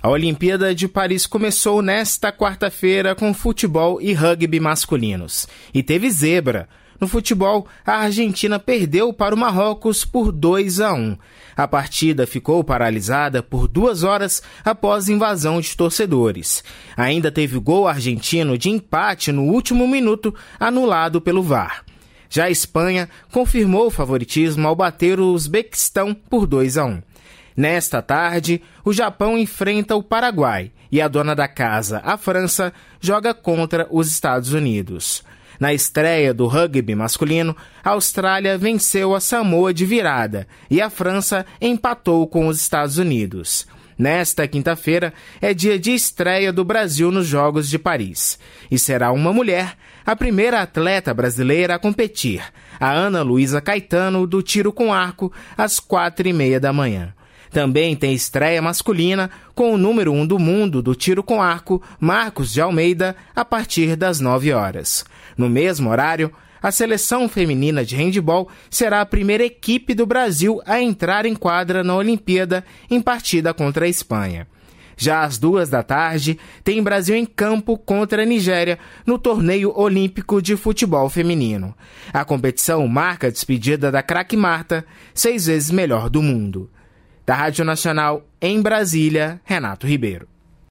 A Olimpíada de Paris começou nesta quarta-feira com futebol e rugby masculinos. E teve zebra. No futebol, a Argentina perdeu para o Marrocos por 2-1. A partida ficou paralisada por 2 horas após invasão de torcedores. Ainda teve gol argentino de empate no último minuto, anulado pelo VAR. Já a Espanha confirmou o favoritismo ao bater o Uzbequistão por 2-1. Nesta tarde, o Japão enfrenta o Paraguai e a dona da casa, a França, joga contra os Estados Unidos. Na estreia do rugby masculino, a Austrália venceu a Samoa de virada e a França empatou com os Estados Unidos. Nesta quinta-feira é dia de estreia do Brasil nos Jogos de Paris. E será uma mulher, a primeira atleta brasileira a competir, a Ana Luísa Caetano, do tiro com arco, às 4h30 da manhã. Também tem estreia masculina com o número 1 do mundo do tiro com arco, Marcos de Almeida, a partir das 9 horas. No mesmo horário, a seleção feminina de handebol será a primeira equipe do Brasil a entrar em quadra na Olimpíada em partida contra a Espanha. Já às 14h, tem Brasil em campo contra a Nigéria no torneio olímpico de futebol feminino. A competição marca a despedida da craque Marta, 6 vezes melhor do mundo. Da Rádio Nacional, em Brasília, Renato Ribeiro.